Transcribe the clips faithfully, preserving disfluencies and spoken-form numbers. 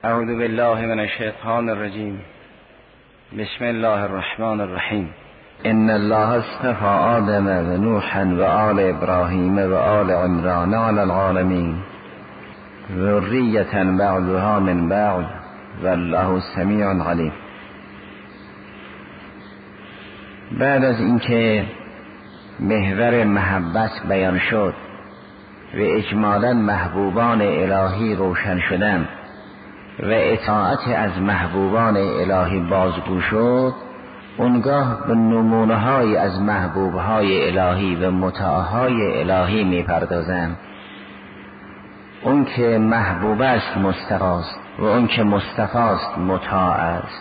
اعوذ بالله من الشیطان الرجیم. بسم الله الرحمن الرحیم. ان الله اصطفى آدم و نوحا و آل ابراهیم و آل عمران علی العالمین ذریة بعضها من بعض والله سمیع علیم. بعد از اینکه محور محبت بیان شد و اجمالاً محبوبان الهی روشن شدن و اطاعت از محبوبان الهی بازگو شد، اونگاه به نمونه های از محبوب های الهی و مطاع های الهی می پردازند. اون که محبوب است مصطفی است و اون که مصطفی است مطاع است.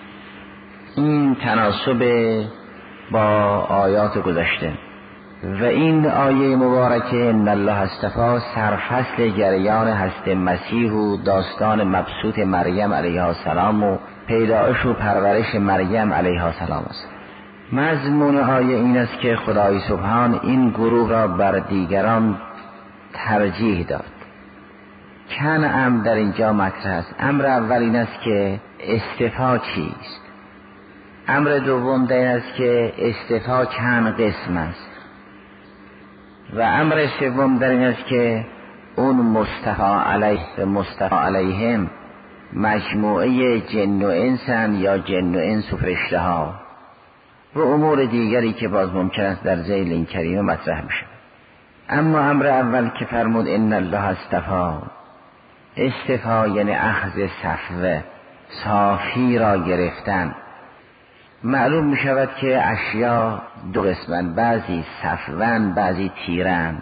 این تناسب با آیات گذشته و این آیه مبارکه ان الله اصطفی سرفصل جریان هست مسیح و داستان مبسوط مریم علیها السلام و پیدایش و پرورش مریم علیها السلام است. مضمون آیه این است که خدای سبحان این گروه را بر دیگران ترجیح داد. چند امر در اینجا مطرح است. امر اول این است که اصطفا چیست. امر دوم در این است که اصطفا چند قسم است و امر سوم در این است که اون مصطفی علیه و مصطفی علیهم مجموعه جن و انسن یا جن و انس و فرشته ها و امور دیگری که باز ممکن است در ذیل این کریمه مطرح میشه. اما امر اول که فرمود ان الله اصطفی، اصطفا یعنی اخذ صفوه، صافی را گرفتن. معلوم می شود که اشیا دو قسمن، بعضی صفوان بعضی تیرن.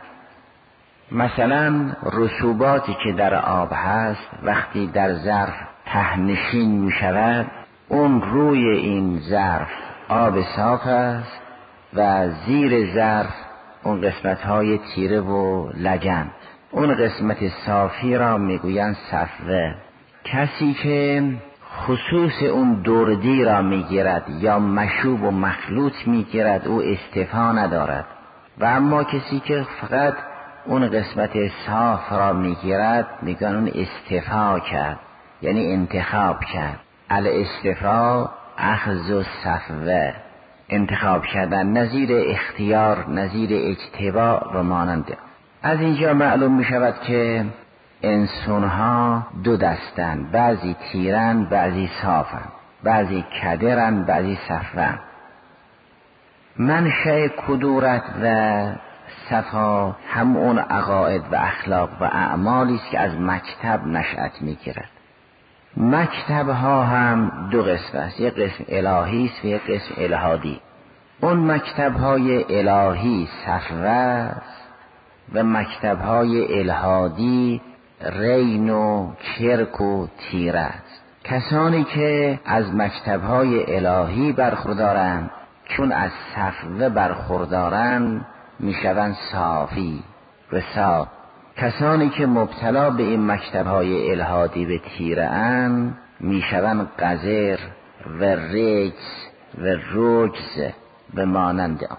مثلا رسوباتی که در آب هست وقتی در ظرف تهنشین می شود، اون روی این ظرف آب صاف است و زیر ظرف اون قسمت های تیره و لجن. اون قسمت صافی را می گویند صفوه. کسی که خصوص اون دردی را میگیرد یا مشوب و مخلوط میگیرد او اصطفا ندارد، و اما کسی که فقط اون قسمت صاف را میگیرد میگن اون اصطفا کرد، یعنی انتخاب کرد. الاصطفا اخذ و صفوه، انتخاب کردن، نظیر اختیار، نظیر اجتباع و مانند. از اینجا معلوم میشود که انسانها دو دستن، بعضی تیرن بعضی صافن، بعضی کدرن بعضی صفن. منشأ کدورت و صفا هم اون عقاید و اخلاق و اعمالی است که از مکتب نشأت میگیرد. مکتب ها هم دو قسم است، یک قسم الهی است و یک قسم الهادی. اون مکتب های الهی صفوه است و مکتب های الهادی رین و کرک و تیره است. کسانی که از مکتب‌های الهی برخوردارند چون از صفوه برخوردارند میشوند صافی و صاف. کسانی که مبتلا به این مکتب‌های الهادی به تیره اند میشوند قذر و رجس و رجز به مانند آن.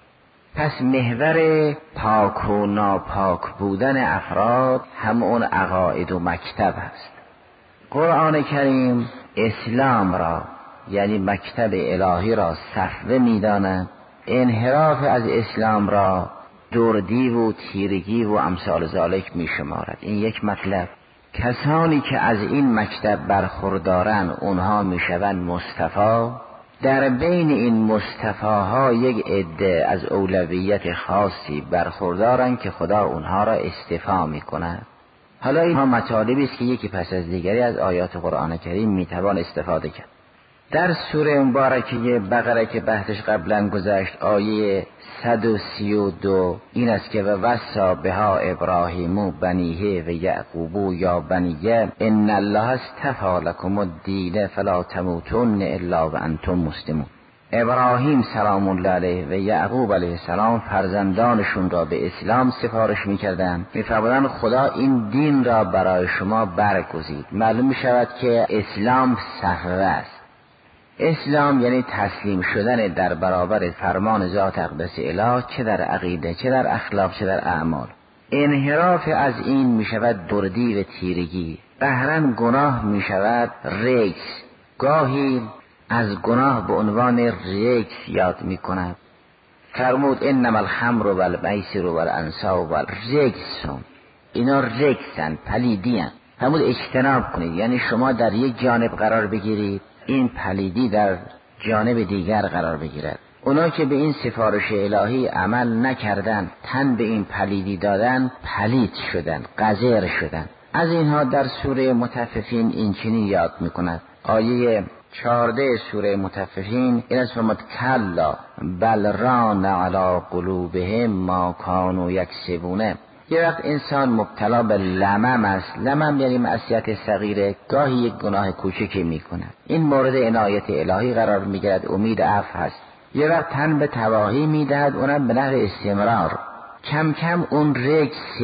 پس محور پاک و ناپاک بودن افراد هم اون عقاید و مکتب است. قرآن کریم اسلام را یعنی مکتب الهی را صفوه می‌داند، انحراف از اسلام را دردی و تیرگی و امثال ذالک می‌شمارد. این یک مطلب. کسانی که از این مکتب برخوردارند اونها میشوند مصطفی. در بین این مصطفاها یک عده از اولویت خاصی برخوردارند که خدا اونها را اصطفا میکند. حالا اینها مطالبی است که یکی پس از دیگری از آیات قرآن کریم میتوان استفاده کرد. در سوره مبارکه بقره که بحثش قبلا گذشت، آیه صد و سی و دو این است که و وصی بها ابراهیم بنیه و یعقوب یا بنیه ان الله اصطفی لکم الدین فلا تموتن الا وانتم مسلمون. ابراهیم سلام الله علیه و یعقوب علیه السلام فرزندانشون را به اسلام سفارش می‌کردند، می‌فرمودند خدا این دین را برای شما برگزید. معلوم می‌شود که اسلام صفوه است. اسلام یعنی تسلیم شدن در برابر فرمان ذات اقدس اله، چه در عقیده چه در اخلاق چه در اعمال. انحراف از این می شود دردی و تیرگی قهرن گناه می شود رجس. گاهی از گناه به عنوان رجس یاد می کند. فرمود انما الخمر و المیسر و الانصاب و الرجس، اینا رجسن، پلیدین. فرمود اجتناب کنید، یعنی شما در یک جانب قرار بگیرید، این پلیدی در جانب دیگر قرار بگیرد. اونا که به این سفارش الهی عمل نکردن، تن به این پلیدی دادن، پلید شدن، قذر شدن. از اینها در سوره مطففین این چنین یاد میکند. آیه چهارده سوره مطففین این است: فرمود کلا بل ران علی قلوبهم ما کانوا یکسبون. یه وقت انسان مبتلا به لمم است. لمم یعنی معصیت صغیره، گاهی یک گناه کوچکی میکند، این مورد عنایت الهی قرار میگیرد، امید عفو هست. یه وقت تن به تباهی میدهد، اونم به نحو استمرار. کم کم اون رجس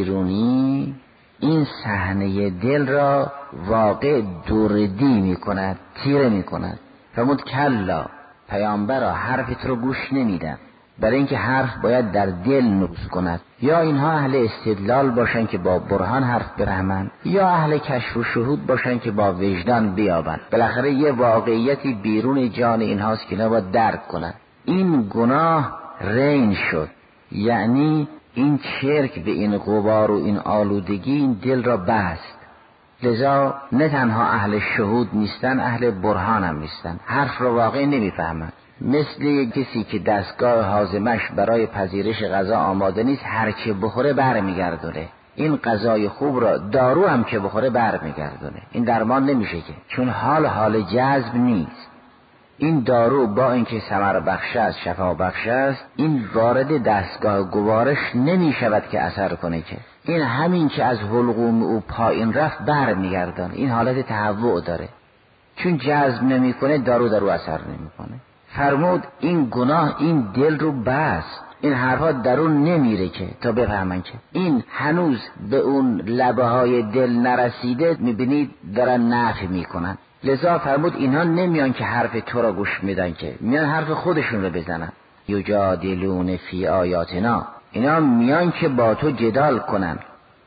بیرونی این صحنه دل را واقع دوردی میکند، تیره میکند. فرمود کلا، پیامبرا حرفت رو گوش نمیدن، برای اینکه حرف باید در دل نفوذ کند. یا اینها اهل استدلال باشن که با برهان حرف برهمن، یا اهل کشف و شهود باشن که با وجدان بیابن. بالاخره یه واقعیتی بیرون جان اینهاست که اینا باید درک کنن. این گناه رین شد، یعنی این چرک به این غبار و این آلودگی این دل را بست. لذا نه تنها اهل شهود نیستن، اهل برهان هم نیستن، حرف را واقع نمیفهمن. مثل کسی که دستگاه هاضمش برای پذیرش غذا آماده نیست، هر چه بخوره بر میگردونه. این غذای خوب را دارو هم که بخوره بر میگردونه، این درمان نمیشه که، چون حال حال جذب نیست. این دارو با اینکه ثمر بخش است، شفا بخش است، این وارد دستگاه گوارش نمی شود که اثر کنه که. این همین که از حلقوم او پایین رفت بر میگردن، این حالت تهوع داره، چون جذب نمی کنه دارو دارو اثر نمی کنه. فرمود این گناه این دل رو بست، این حرفا درون نمیره که تا بفهمن که این هنوز به اون لبه های دل نرسیده، میبینید دارن نفی میکنن. لذا فرمود اینها نمیان که حرف تو را گوش میدن، که میان حرف خودشون رو بزنن. یجادلون فی آیاتنا، اینا میان که با تو جدال کنن،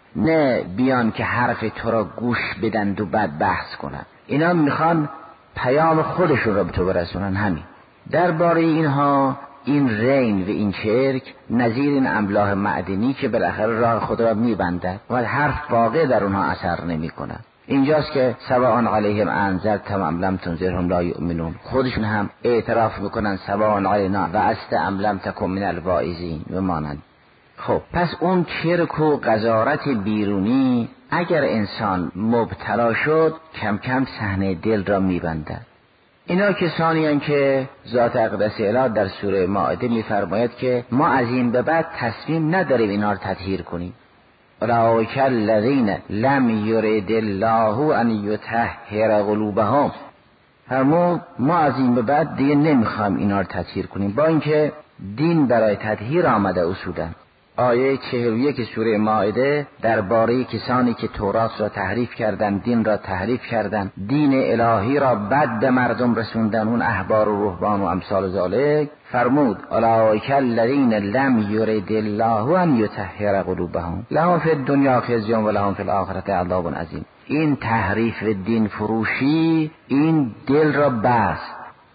نه بیان که حرف تو را گوش بدن و بعد بحث کنن. اینا میخوان پیام خودشون را به تو برسونن. همین درباره اینها این رین و این چرک نظیر این املاح معدنی که بالاخره راه خود را میبندد و حرف واقع در اونها اثر نمی کند. اینجاست که سواء علیهم انذرتهم ام لم تنذرهم لا یؤمنون، خودشون هم اعتراف میکنن سواء علینا و است ام لم تکن من الواعظین و مانند. خب پس اون چرک و قذارت بیرونی اگر انسان مبتلا شد، کم کم صحنه دل را میبندد. اینا کسانی هستند که ذات اقدس اله در سوره مائده میفرماید که ما از این به بعد تصمیم نداریم اینا رو تطهیر کنیم. اولئک الذین لم یرد الله ان یطهر قلوبهم. فرمود ما از این به بعد دیگه نمیخوایم اینا رو تطهیر کنیم، با اینکه دین برای تطهیر آمده اصولا. آیه چهل و یک سوره مائده درباره کسانی که تورات را تحریف کردند، دین را تحریف کردند، دین الهی را بد به مردم رسوندن، اون احبار و رهبان و امثال ذالک، فرمود اولئک الذین لم یرد الله ان یطهر قلوبهم لهم فی الدنیا خزی و لهم فی الاخرة عذاب عظیم. این تحریف دین فروشی این دل را بست،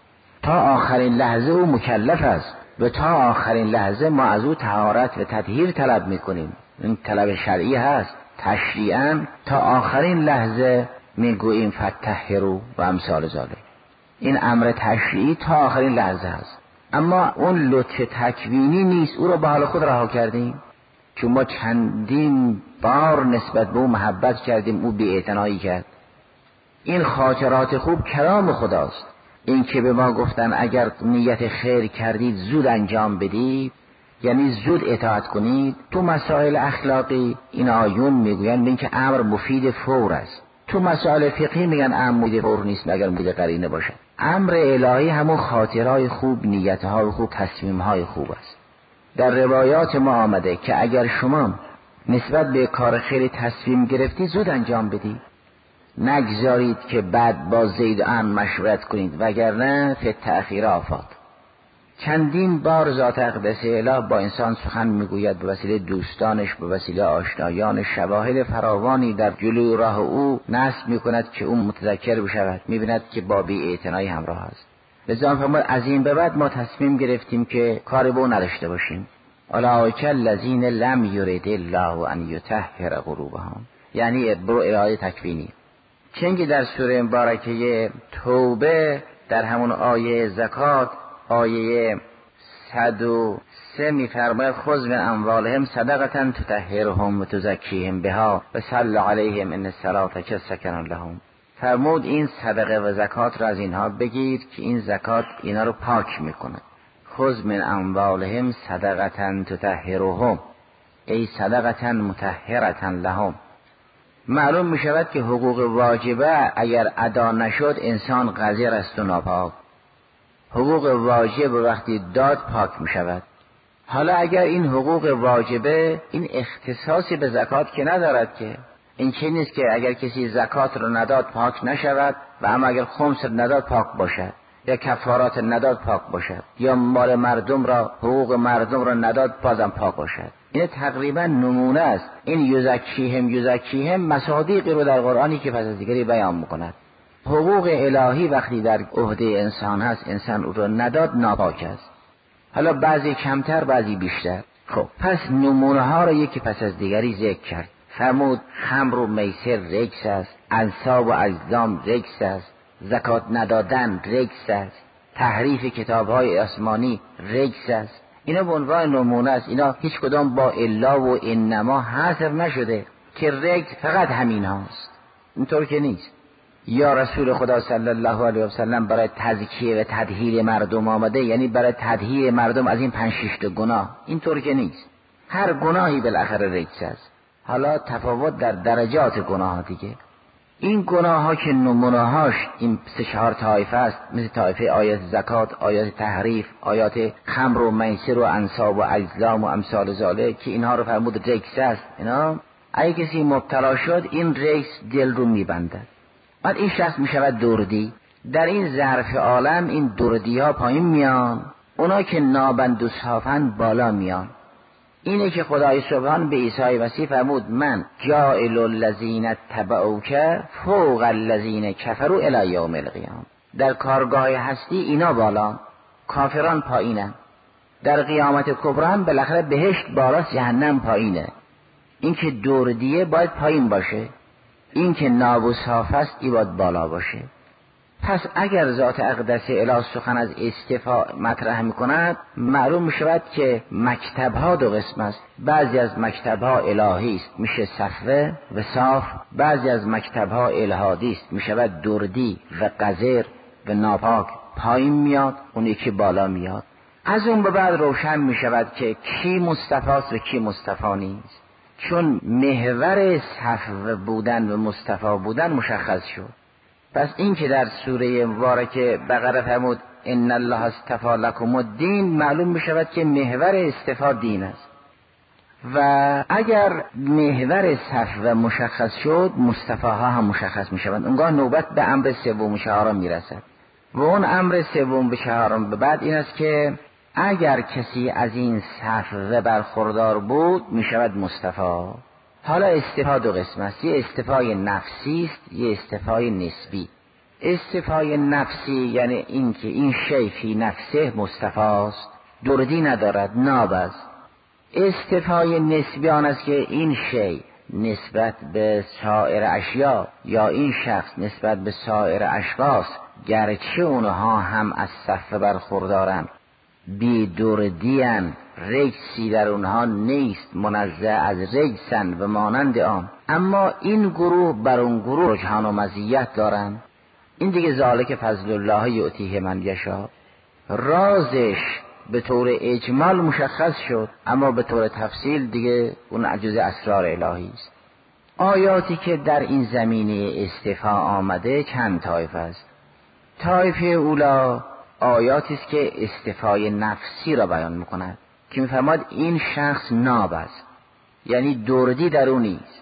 تا آخرین لحظه او مکلف است و تا آخرین لحظه ما از او طهارت و تطهیر طلب میکنیم. این طلب شرعی هست، تشریعاً تا آخرین لحظه میگوییم فتطهروا و امثال ذالک. این امر تشریعی تا آخرین لحظه هست، اما اون لطف تکوینی نیست، او رو به حال خود رها کردیم. چون ما چندین بار نسبت به او محبت کردیم، او بی‌اعتنایی کرد. این خاطرات خوب کلام خداست. این که به ما گفتن اگر نیت خیر کردید زود انجام بدید، یعنی زود اطاعت کنید. تو مسائل اخلاقی این آیون میگوین این که امر مفید فور است. تو مسائل فقهی میگن امر مفید فور نیست مگر مفید قرینه باشه. امر الهی همون خاطرهای خوب، نیتهای خوب، تصمیمهای خوب است. در روایات ما آمده که اگر شما نسبت به کار خیر تصمیم گرفتی زود انجام بدید، نگذارید که بعد با زید و عمرو مشورت کنید، وگرنه فی تأخیر آفات. چندین بار ذات اقدس اله با انسان سخن میگوید به وسیله دوستانش، به وسیله آشنایانش. شواهد فراوانی در جلوی راه او نصب میکند که او متذکر بشود، میبیند که با بی‌اعتنایی همراه است. لذا فرمود از این به بعد ما تصمیم گرفتیم که کاری با او نداشته باشیم. اولئک الذین لم یرد الله ان یطهر قلوبهم، یعنی برو اراده تکوینی. چنگی در سوره مبارکه توبه در همون آیه زکات آیه صد و سه میفرماید خذ من اموالهم صدقة تطهرهم و تزکیهم بها و صل علیهم ان الصلاة سکن لهم. فرمود این صدقه و زکات را از اینها بگیر که این زکات اینا رو پاک میکنه. خذ من اموالهم صدقة تطهرهم ای صدقة مطهرة لهم. معلوم می شود که حقوق واجبه اگر ادا نشد انسان قذر است و ناپاک. حقوق واجب وقتی داد پاک می شود. حالا اگر این حقوق واجبه این اختصاصی به زکات که ندارد، که این چه نیست که اگر کسی زکات رو نداد پاک نشود و اما اگر خمس نداد پاک باشد، یا کفارات نداد پاک باشد، یا مال مردم را حقوق مردم را نداد بازم پاک باشد. این تقریبا نمونه است. این یزکیهم یزکیهم مصادیقی رو در قرآنی که پس از دیگری بیان میکند. حقوق الهی وقتی در عهده انسان هست انسان او را نداد ناپاک است. حالا بعضی کمتر بعضی بیشتر. خب پس نمونه ها را یکی پس از دیگری ذکر کرد. فرمود خمر و میسر رجس است، انصاب و ازلام رجس است، زکات ندادن رجس است، تحریف کتاب های آسمانی رجس است. اینا به عنوان نمونه است. اینا هیچ کدام با الا و انما حصر نشده که رجس فقط همین هاست. اینطور که نیست. یا رسول خدا صلی الله علیه و سلم برای تزکیه و تطهیر مردم آمده، یعنی برای تطهیر مردم از این پنج شش تا گناه. اینطور که نیست. هر گناهی بالاخره رجس است. حالا تفاوت در درجات گناه دیگه. این گناه ها که نمونه هاش این سه چهار طایفه است، مثل طایفه آیات زکات، آیات تحریف، آیات خمر و میسر و انصاب و ازلام و امثال ذالک که اینها رو فرمود رجس است. اینا اگه کسی مبتلا شد این رجس دل رو میبندد. بعد این شخص میشود دردی. در این ظرف عالم این دردی ها پایین میان، اونا که نابند و صافن بالا میان. اینه که خدای سبحان به عیسی مسیح فرمود من جاعل الذین اتبعوک فوق الذین کفروا الی یوم القیامه. در کارگاه هستی اینا بالا، کافران پایینن. در قیامت کبری هم بالاخره بهشت بالاست، جهنم پایینه. این که دردیه باید پایین باشه، این که ناب و صاف است ای باید بالا باشه. پس اگر ذات اقدس اله سخن از استفا مطرح میکند، معلوم میشود که مکتبها دو قسم است. بعضی از مکتبها الهی است، میشه صفوه و صاف. بعضی از مکتبها الهادی است، میشود دردی و قذر و ناپاک، پایین میاد، اون یکی بالا میاد. از اون به بعد روشن میشود که کی مصطفی است و کی مصطفی نیست، چون محور صفوه بودن و مصطفی بودن مشخص شد. پس این که در سوره مبارکه بقره فرمود ان الله اصطفی لکم الدین، معلوم میشود که محور اصطفا دین است. و اگر محور صفوه مشخص شد، مصطفی ها هم مشخص میشوند. اونگاه نوبت به امر سوم و چهارم میرسد. و اون امر سوم و چهارم به بعد این است که اگر کسی از این صفوه برخوردار بود میشود مصطفی. حالا استفا دو قسم است، یه استفای نفسی است، یه استفای نسبی. استفای نفسی یعنی این که این شی فی نفسه مصطفی است، دردی ندارد، ناب است. استفای نسبی آن است که این شی نسبت به سایر اشیا یا این شخص نسبت به سایر اشخاص گرچه اونها هم از صفوه برخوردارند، بی دردیان، رجسی در اونها نیست، منزه از رجسن و مانند آن، اما این گروه بر اون گروه رجحان و مزیت دارند. این دیگه ذالک فضل الله یؤتیه من یشاء. رازش به طور اجمال مشخص شد، اما به طور تفصیل دیگه اون عجز اسرار الهی است. آیاتی که در این زمینه استفا آمده چند طایفه است. طایفه اولا آیاتی است که استفای نفسی را بیان میکند که میفرماد این شخص ناب است، یعنی دردی در او نیست.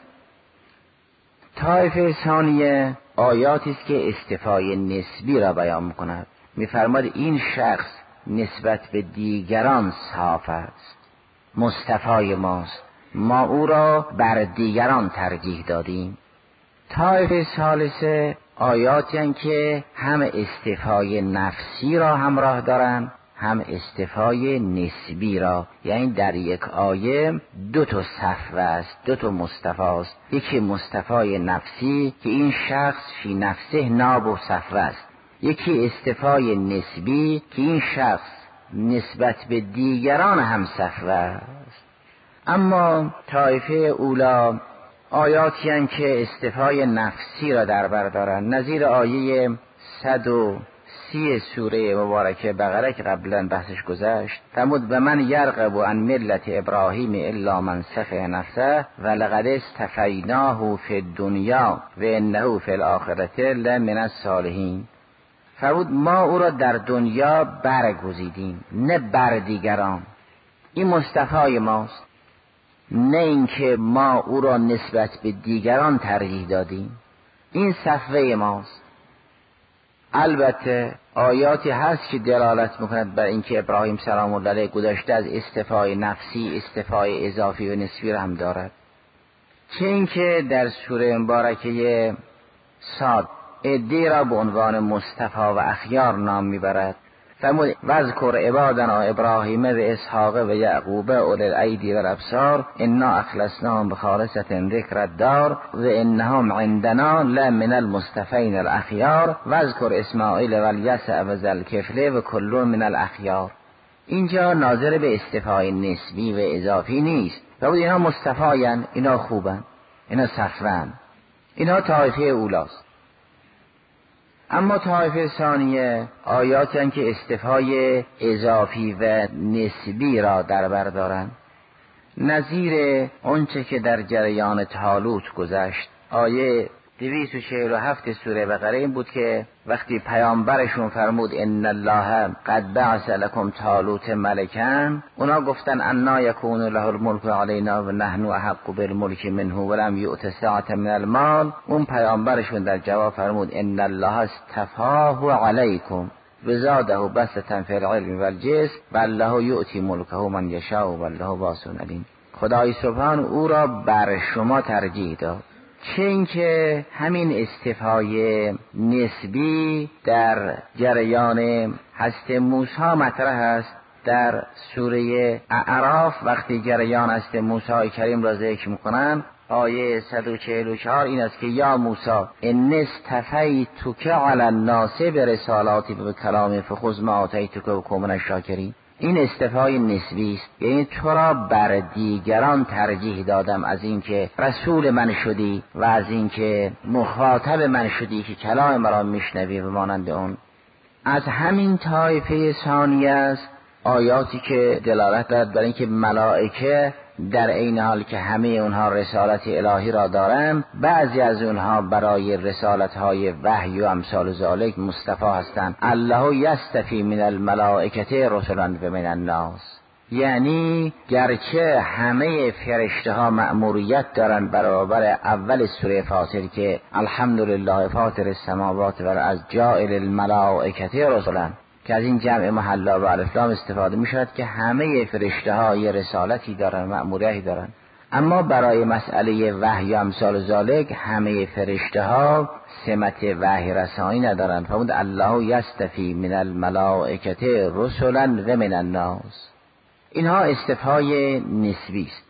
طایفه ثانیه آیاتی است که استفای نسبی را بیان میکند، میفرماد این شخص نسبت به دیگران صاف است، مصطفی ماست، ما او را بر دیگران ترجیح دادیم. طایفه ثالثه آیاتی هستند که هم استفای نفسی را همراه دارند هم استفای نسبی را، یعنی در یک آیه دو تا صفوه است، دو تا مصطفی است. یکی مصطفای نفسی که این شخص فی نفسه ناب و صفوه است، یکی استفای نسبی که این شخص نسبت به دیگران هم صفوه است. اما طایفه اولا آیاتی هستند که استفای نفسی را در بر دارند، نظیر آیه صد و سی سوره مبارکه بقره که قبلا بحثش گذشت. فرمود و من یرغب عن ملت ابراهیم الا من سفه نفسه و لقد اصطفیناه فی الدنیا و انه فی الاخرة لمن الصالحین. فرمود ما او را در دنیا برگزیدیم، نه بر دیگران. این مصطفی ماست، نه اینکه ما او را نسبت به دیگران ترجیح دادیم. این صفوه ماست. البته آیاتی هست که دلالت میکند بر اینکه ابراهیم سلام الله علیه گذشته از استفای نفسی استفای اضافی و نسبی را هم دارد. چه اینکه در سوره مبارکه صاد عده‌ای را به عنوان مصطفی و اخیار نام میبرد. فرمود واذکر عبادنا ابراهیم و اسحاق و یعقوب اولی الایدی و الابصار انا اخلصناهم بخالصة ذکر الدار و انهم عندنا لمن المصطفین الاخیار واذکر اسماعیل و الیسع و ذی الکفل و کل من الاخیار. اینجا ناظر به استفای نسبی و اضافی نیست. فرمود اینا مصطفیان، اینا خوبن، اینا صفوان، اینا طایفه اولاست. اما طایفه ثانیه آیاتی هستند که استفای اضافی و نسبی را در بر دارند، نظیر آنچه که در جریان طالوت گذشت. آیه دویست و چهل و هفت سوره بقره این بود که وقتی پیامبرشون فرمود ان الله قد بعث لكم طالوت ملکا، اونا گفتن انا یکون له الملک علینا و نحن احق بالملک منه ولم یؤت سعة من المال. اون پیامبرشون در جواب فرمود ان الله اصطفاه علیکم و زاده بسطة فی العلم والجسم والله یؤتی ملکه من یشاء والله واسع علیم. خدای سبحان او را بر شما ترجیح داد. چه اینکه همین استفای نسبی در جریان هست موسی مطرح است. در سوره اعراف وقتی جریان هست موسی کریم را ذکر میکنن، آیه صد و چهل و چهار این است که یا موسی ان اصطفیتک علی الناس برسالاتی و بکلامی فخذ ما آتیتک و کن من الشاکرین. این استفای نسبی است، یعنی تو را بر دیگران ترجیح دادم از اینکه رسول من شدی و از اینکه مخاطب من شدی که کلام مرا میشنوی و مانند اون. از همین طایفه ثانیه است آیاتی که دلالت دارد بر اینکه ملائکه در این حال که همه اونها رسالت الهی را دارند، بعضی از اونها برای رسالت های وحی و امثال ذالک مصطفی هستند. الله یستفی من الملائکه رسلا و من الناس. یعنی گرچه همه فرشته ها مأموریت دارند برابر اول سوره فاطر که الحمدلله فاطر السماوات و از جاعل الملائکه رسلا، که از این جمع محلا و الف لام استفاده می شود که همه فرشته ها یه رسالتی دارن، مأموریتی دارن. اما برای مسئله وحی و امثال ذالک همه فرشته ها سمت وحی رسانی ندارن. فرمود الله یستفی من الملائکه رسلا و من الناس. اینها استفای نسبی است.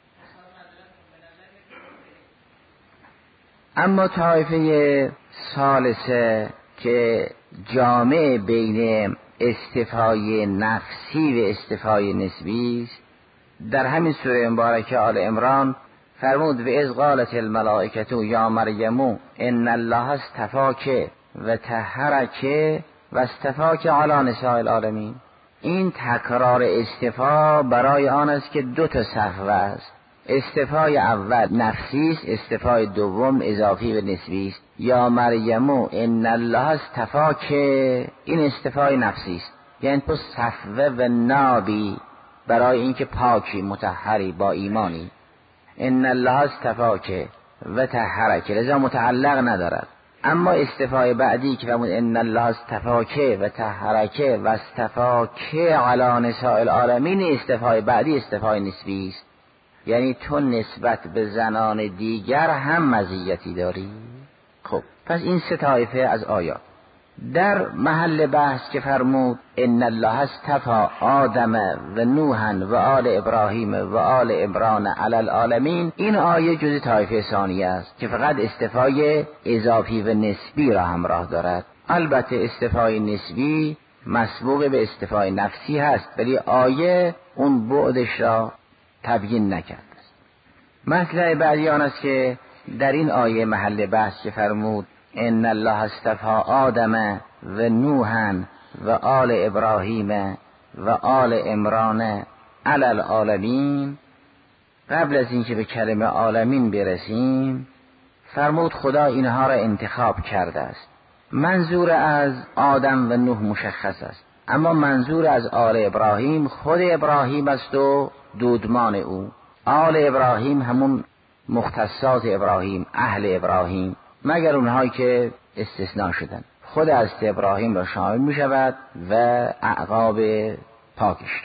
اما طایفه ثالثه که جامع بین استفای نفسی و استفای نسبی است، در همین سوره مبارکه آل عمران فرمود و اذ قالت الملائکه یا مریم ان الله اصطفاک و طهرک و اصطفاک علی نساء العالمین. این تکرار استفا برای آن است که دو تا صفوه است. استفای اول نفسی است، استفای دوم اضافی و نسبی است. یا مریم ان الله اصطفاک، این استفای نفسی است، یعنی تو صفوه و نابی برای اینکه پاکی مطهری با ایمانی. ان الله اصطفاک و طهرک، لذا متعلق ندارد. اما استفای بعدی که فرمود ان الله استفاکه و طهرکه و استفاکه علی نساء العالمین، استفای بعدی استفای نسبی است، یعنی تو نسبت به زنان دیگر هم مزیتی داری. خب پس این سه طایفه از آیات. در محل بحث که فرمود ان الله اصطفی آدم و نوحا و آل ابراهیم و آل عمران علی العالمین، این آیه جز طایفه ثانیه است که فقط استفای اضافی و نسبی را همراه دارد. البته استفای نسبی مسبوق به استفای نفسی هست، ولی آیه اون بعدش را تبیین نکرد. مطلع بعدی آن است که در این آیه محل بحث که فرمود ان الله اصطفی آدم و نوحا و آل ابراهیم و آل عمران علی العالمین، قبل از اینکه به کلمه عالمین برسیم فرمود خدا اینها را انتخاب کرده است. منظور از آدم و نوح مشخص است، اما منظور از آل ابراهیم خود ابراهیم است و دودمان او. آل ابراهیم همون مختصات ابراهیم، اهل ابراهیم، مگر اونهایی که استثناء شدن. خود از ابراهیم را شامل می شود و اعقاب پاکش.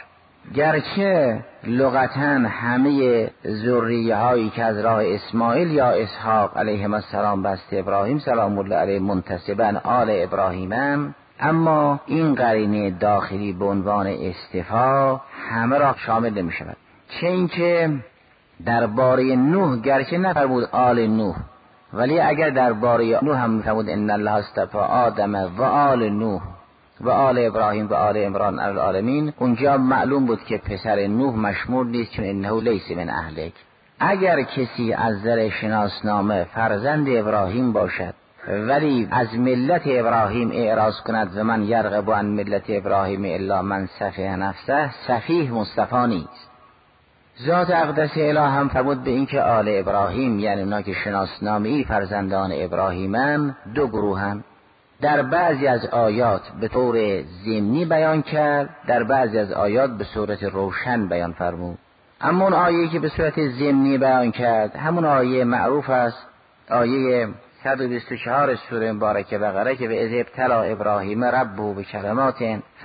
گرچه لغتاً همه ذریه هایی که از راه اسماعیل یا اسحاق علیهم السلام بست ابراهیم سلام الله علیه منتسباً آل ابراهیمم، اما این قرینه داخلی به عنوان استفا همه را شامل نمی شود. چه اینکه درباره نوح گرچه نفرمود آل نوح، ولی اگر درباره نوح هم فرمود ان الله اصطفی آدم و آل نوح و آل ابراهیم و آل عمران علی العالمین، اونجا معلوم بود که پسر نوح مشمول نیست، چون انه لیس من اهلک. اگر کسی از نظر شناسنامه فرزند ابراهیم باشد ولی از ملت ابراهیم اعراض کند و من یرغب عن ملت ابراهیم الا من سفیه نفسه، سفیه مصطفی نیست. ذات اقدس اله هم فرمود به این که آل ابراهیم یعنی اونا که شناسنامه‌ای فرزندان ابراهیمن دو گروهن. در بعضی از آیات به طور ضمنی بیان کرد، در بعضی از آیات به صورت روشن بیان فرمود. اما اون آیه‌ای که به صورت ضمنی بیان کرد همون آیه معروف است، آیه صد و بیست و چهار سوره مبارکه بقره که به اذ ابتلی ابراهیم ربه بکلمات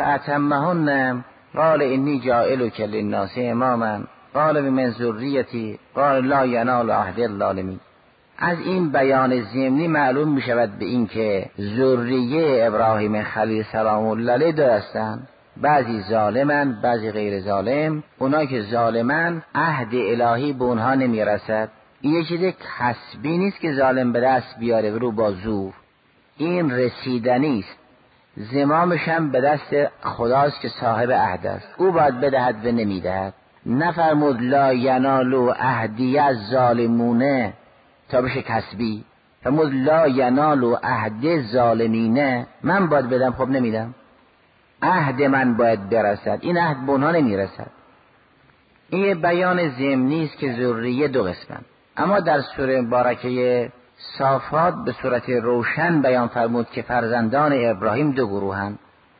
فاتمهن قال انی جاعلک للناس اماما قال من ذریتی قال لا ینال عهد الظالمین. از این بیان ضمنی معلوم می شود به این که ذریه ابراهیم خلیل سلام الله علیه دو هستند، بعضی ظالمن بعضی غیر ظالم. اونا که ظالمن عهد الهی به اونها نمی رسد. این یه چیز کسبی نیست که ظالم به دست بیاره رو با زور، این رسیدنی است. زمامش هم به دست خداست که صاحب عهد است، او باید بدهد و نمی دهد. نفرمود لا ینالو عهدی الظالمونه تا بشه کسبی، فرمود لا ینالو عهد ظالمینه، من باید بدم خب نمیدم، عهد من باید برسد، این عهد به اونها نمیرسد. این بیان ضمنی است که ذریه دو قسمن. اما در سوره مبارکه صافات به صورت روشن بیان فرمود که فرزندان ابراهیم دو گروهند.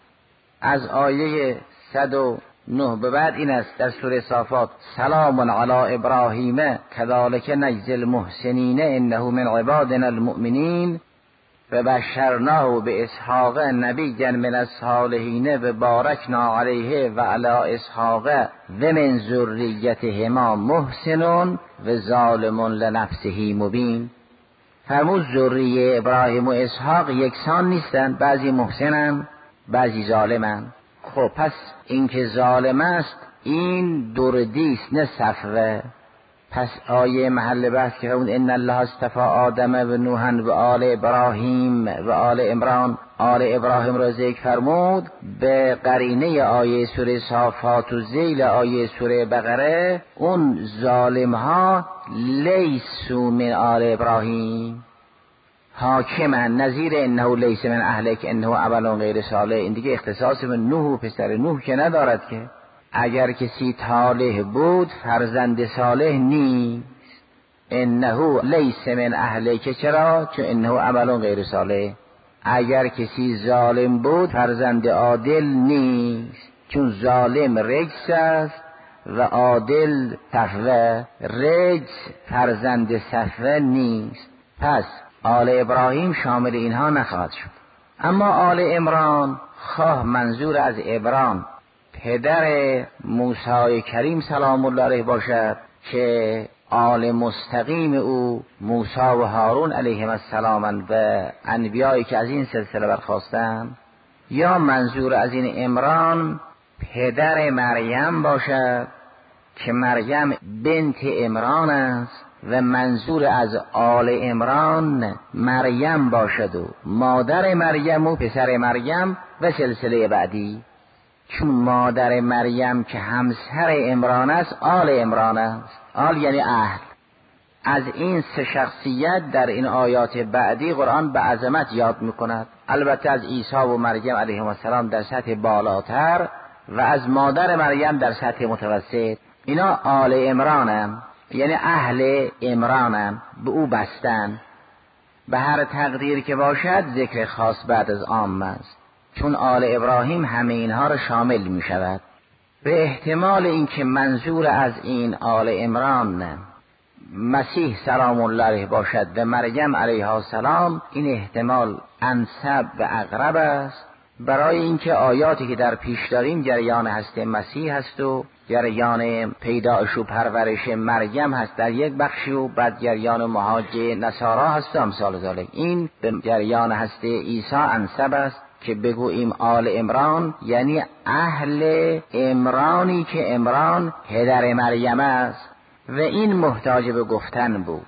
از آیه صد و نه به بعد این است در سوره صافات سلام علی ابراهیم کذالک نجزی المحسنین انه من عبادنا المؤمنین و بشرناه به اسحاق نبیا من الصالحین و بارکنا علیه و علی اسحاق و من ذریتهما محسن و ظالم لنفسه مبین. فرمود ذریه ابراهیم و اسحاق یکسان نیستند، بعضی محسنند بعضی ظالمند. خب پس این که ظالم است این دردی است نه صفوه. پس آیه محل بحث که فرمود ان الله اصطفی آدم و نوحا و آل ابراهیم و آل عمران، آل ابراهیم را ذکر فرمود به قرینه آیه سوره صافات و ذیل آیه سوره بقره. اون ظالم ها لیسو من آل ابراهیم حاکمن نظیر انه لیس من اهلک انه عمل غیر صالح. این دیگه اختصاص به نوح و پسر نوح که ندارد که اگر کسی طالح بود فرزند صالح نیست. انه لیس من اهلک، چرا؟ چون انه عمل غیر صالح. اگر کسی ظالم بود فرزند عادل نیست، چون ظالم رجس است و عادل صفوه. رجس فرزند صفوه نیست. پس آل ابراهیم شامل اینها نخواهد شد. اما آل عمران خواه منظور از عبران پدر موسی کریم سلام الله علیه باشد که آل مستقیم او موسی و هارون علیهم السلام و انبیایی که از این سلسله برخاستند، یا منظور از این عمران پدر مریم باشد که مریم بنت عمران است و منظور از آل عمران مریم باشد و مادر مریم و پسر مریم و سلسله بعدی، چون مادر مریم که همسر عمران است آل عمران است. آل یعنی اهل. از این سه شخصیت در این آیات بعدی قرآن به عظمت یاد میکند. البته از عیسی و مریم علیهم السلام در سطح بالاتر و از مادر مریم در سطح متوسط. اینا آل عمرانن، یعنی اهل عمرانن، به او بستن. به هر تقدیر که باشد ذکر خاص بعد از عام است، چون آل ابراهیم همه اینها را شامل می شود. به احتمال اینکه منظور از این آل عمران مسیح سلام الله علیه باشد و مریم علیها السلام، این احتمال انسب و اقرب است، برای اینکه آیاتی که در پیش داریم جریان هست مسیح هست و جریان پیدایش و پرورش مریم هست در یک بخشی و بعد جریان مهاج نصارا هست و امثال ذالک. این به جریان هست عیسی انسب است که بگوییم آل عمران یعنی اهل عمرانی که عمران پدر مریم است و این محتاج به گفتن بود،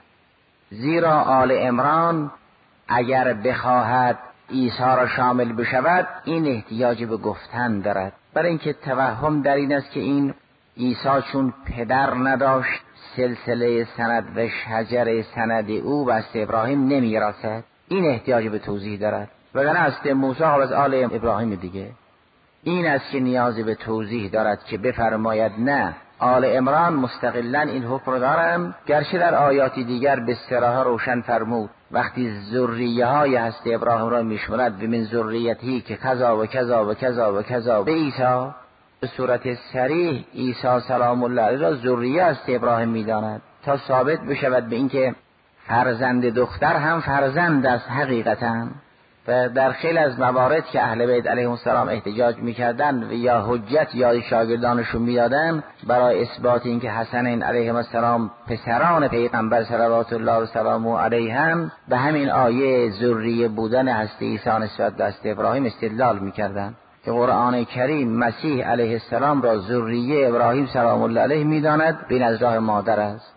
زیرا آل عمران اگر بخواهد عیسی را شامل بشود این احتیاج به گفتن دارد، برای اینکه توهم در این است که این عیسی چون پدر نداشت سلسله سند و شجر سند او بست ابراهیم نمی رسد، این احتیاج به توضیح دارد. وگرنه است موسی از آل ابراهیم دیگه. این است که نیازی به توضیح دارد که بفرماید نه، آل عمران مستقلا این حکم رو دارم، گرچه در آیاتی دیگر به صراحه روشن فرمود وقتی ذریه های هست ابراهیم را میشمرد به من ذریتی که کذا و کذا و کذا و کذا به عیسی، به صورت صریح عیسی سلام الله علیه را ذریه است ابراهیم میداند تا ثابت بشود به اینکه فرزند دختر هم فرزند است حقیقتا. و در خیلی از موارد که اهل بیت علیهم السلام احتجاج میکردن و یا حجت یا شاگردانشون میدادن برای اثبات اینکه حسنین علیهم السلام پسران پیغمبر صلوات الله و سلامه علیهم، به همین آیه ذریه بودن هست عیسی نسبت به هست ابراهیم استدلال میکردن که قرآن کریم مسیح علیه السلام را ذریه ابراهیم سلام الله علیه میداند، بین از راه مادر است.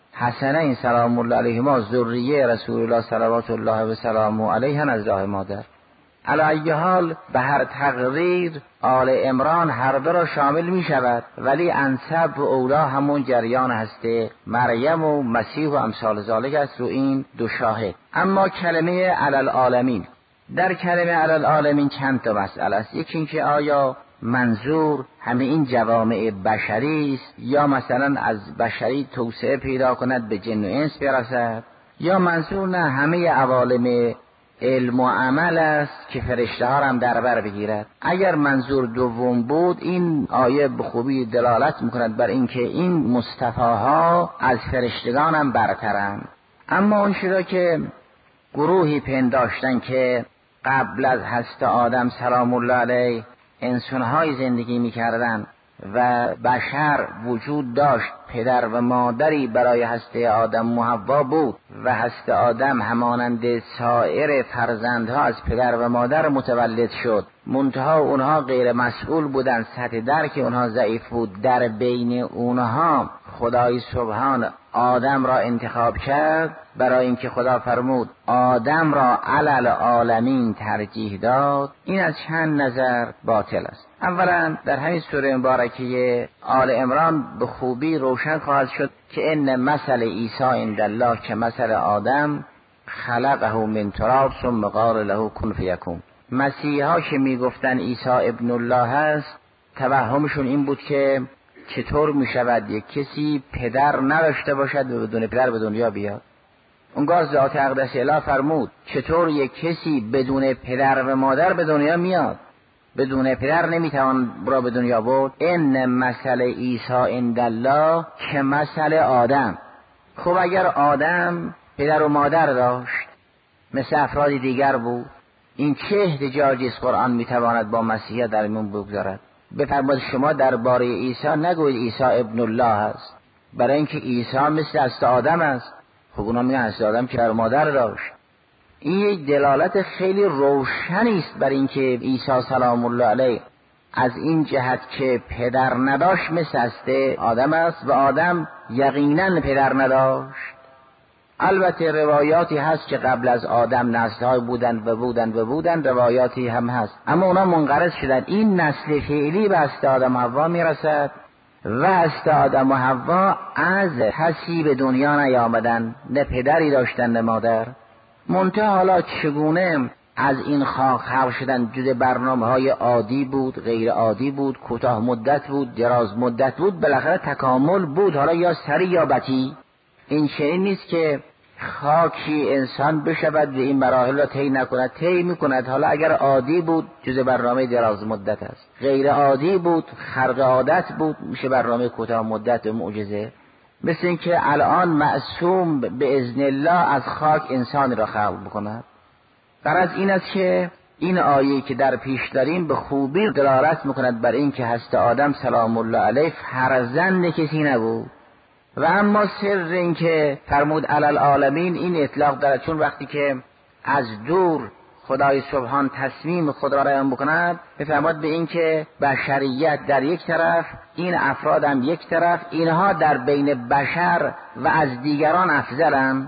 حسنین سلام الله علیهما ذریه رسول الله صلوات الله و سلامه علیه از راه مادر. علی ای حال به هر تقدیر آل عمران هر دو را شامل می شود، ولی انسب و اولا همون جریان هسته مریم و مسیح و امثال ذالک است رو این دو شاهد. اما کلمه علی العالمین، در کلمه علی العالمین چند تا مسئله است. یکی اینکه آیا منظور همه این جوامع بشری است یا مثلا از بشری توسعه پیدا کند به جن و انس برسد، یا منظور نه همه عوالم علم و عمل است که فرشته ها هم در بر بگیرد. اگر منظور دوم بود این آیه به خوبی دلالت میکند بر اینکه این مصطفاها از فرشتگان هم برترند. اما اون چیزا که گروهی پنداشتن که قبل از هست آدم سلام الله علیه انسان‌های زندگی می‌کردند و بشر وجود داشت، پدر و مادری برای هسته آدم و حوا بود و هسته آدم همانند سایر فرزندها از پدر و مادر متولد شد، منتها اونها غیر مسئول بودند، سطح درک اونها ضعیف بود. در بین اونها خدای سبحان آدم را انتخاب کرد، برای اینکه خدا فرمود آدم را علی العالمین ترجیح داد. این از چند نظر باطل است. اولا در همین سوره مبارکه آل عمران به خوبی روشن خواهد شد که ان مثل عیسی عند الله که مثل آدم خلقه من تراب ثم قال له کن فیکون. مسیحا که میگفتن عیسی ابن الله است، توهمشون این بود که چطور میشود یک کسی پدر نداشته باشد و بدون پدر به دنیا بیاد. اونگاه ذات اقدس اله فرمود چطور یک کسی بدون پدر و مادر به دنیا میاد، بدون پدر نمیتوان را به دنیا برد. ان مثل عیسی عند الله که مثل آدم. خب اگر آدم پدر و مادر داشت مثل افراد دیگر بود. این چه احتجاجی است قرآن میتواند با مسیحیت در میان بگذارد؟ بفرمایید شما درباره عیسی نگویید عیسی ابن الله است، برای اینکه عیسی مثل حضرت آدم است. خب اونا میگن حضرت آدم که مادر داشت. این یک دلالت خیلی روشنی است بر اینکه عیسی سلام الله علیه از این جهت که پدر نداشت مثل حضرت آدم است و آدم یقینا پدر نداشت. البته روایاتی هست که قبل از آدم نسل‌های بودند و بودند و بودند، روایاتی هم هست، اما اونا منقرض شدند. این نسل فعلی به حضرت آدم و حوا میرسد و حضرت آدم و حوا از کسی به دنیا نیامدند، نه پدری داشتند نه مادر. منتها حالا چگونه از این خاک خلق شدن؟ جز برنامه های عادی بود، غیر عادی بود، کوتاه مدت بود، دراز مدت بود، بالاخره تکامل بود، حالا یا سری یا بطی. این چنین نیست که خاکی انسان بشود و این مراحل را طی نکند، طی میکند. حالا اگر عادی بود جز برنامه دراز مدت است، غیر عادی بود، خرق عادت بود، میشه برنامه کوتاه مدت و معجزه. مثل این که الان معصوم به اذن الله از خاک انسان را خلق بکند. غرض این است که این آیه که در پیش داریم به خوبی دلالت میکند بر این که حضرت آدم سلام الله علیه فرزند کسی نبود. و اما سر این که فرمود علی العالمین، این اطلاق دارد چون وقتی که از دور خدای سبحان تصمیم خود را بیان بکند، بفرماد به این که بشریت در یک طرف، این افراد هم یک طرف، اینها در بین بشر و از دیگران افضلند.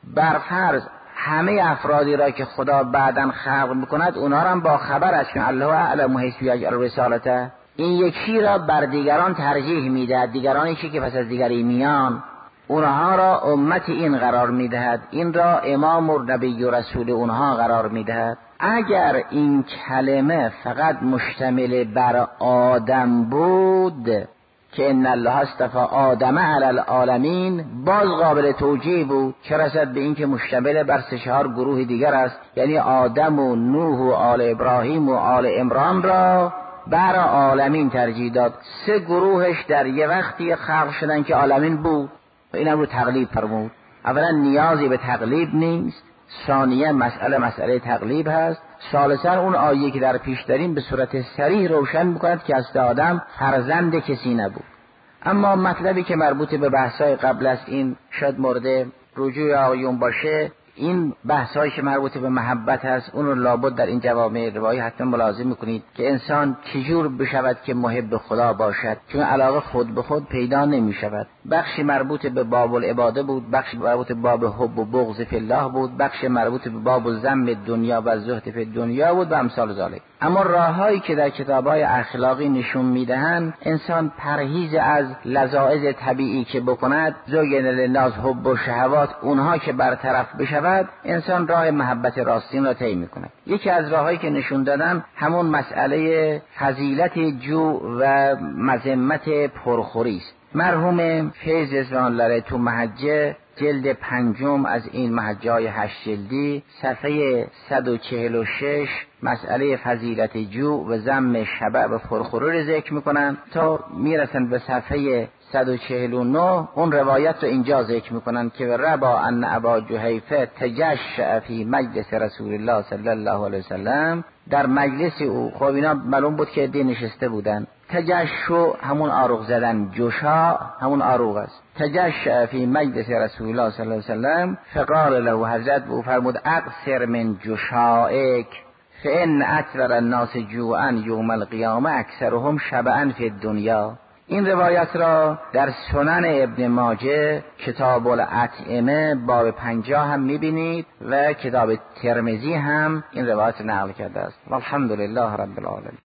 برفرض همه افرادی را که خدا بعداً خلق میکند اونها را هم با خبر است که الله اعلم حیث یجعل رسالته، این یکی را بر دیگران ترجیح میدهد، دیگرانی که پس از دیگری میان اونها را امت این قرار میدهد، این را امام و نبی و رسول اونها قرار میدهد. اگر این کلمه فقط مشتمل بر آدم بود که ان الله اصطفى آدم علی العالمین، باز قابل توجیه بود، چه رسد به این که مشتمل بر سه چهار گروه دیگر است، یعنی آدم و نوح و آل ابراهیم و آل عمران را بر عالمین ترجیح داد. سه گروهش در یه وقتی خلق شدن که عالمین بود و اینم رو تقلیب فرمود. اولا نیازی به تقلیب نیست، ثانیه مسئله مسئله تقلیب هست، ثالثا اون آیه که در پیش داریم به صورت صریح روشن میکند که حضرت آدم فرزند کسی نبود. اما مطلبی که مربوط به بحثای قبل از این شاید مورد رجوع آقایون باشه، این بحثایی که مربوط به محبت هست، اون رو لابد در این جوامع روایی حتما ملاحظه میکنید که انسان چجور بشود که محب خدا باشد، چون علاقه خود به خود پیدا نمیشود. بخشی مربوط به باب العباده بود، بخشی مربوط به باب حب و بغض فی الله بود، بخشی مربوط به باب ذم دنیا و زهد فی دنیا بود و امثال ذالک. اما راههایی که در کتاب‌های اخلاقی نشون میدهند انسان پرهیز از لذائذ طبیعی که بکند، زوجین للناس حب و شهوات، اونها که برطرف بشود، انسان راه محبت راستین را طی میکند. یکی از راههایی که نشون دادن همون مسئله فضیلت جو و مذمت پرخوری است. مرحوم فیض رضوان الله تو محجه جلد پنجم از این محجای هشت جلدی صفحه صد و چهل و شش مسئله فضیلت جو و ذم شبع و پرخوری رو ذکر میکنن تا میرسن به صفحه صد و چهل و نه. اون روایت رو اینجا ذکر میکنن که ربا ان ابا جحیفه تجشع فی مجلس رسول الله صلی الله علیه وسلم، در مجلس او، خب اینا معلوم بود که دی نشسته بودن. تجشع همون آروغ زدن، جشا همون آروغ است. تجشع فی مجلس رسول الله صلی الله علیه وسلم فقال له، حضرت او فرمود اقصر من جشائک فان اکثر الناس جوعا یوم القیامه اکثرهم شبعا فی الدنیا. این روایت را در سنن ابن ماجه کتاب الاطعمه باب پنجاه هم میبینید و کتاب ترمذی هم این روایت نقل کرده است. والحمدلله رب العالمین.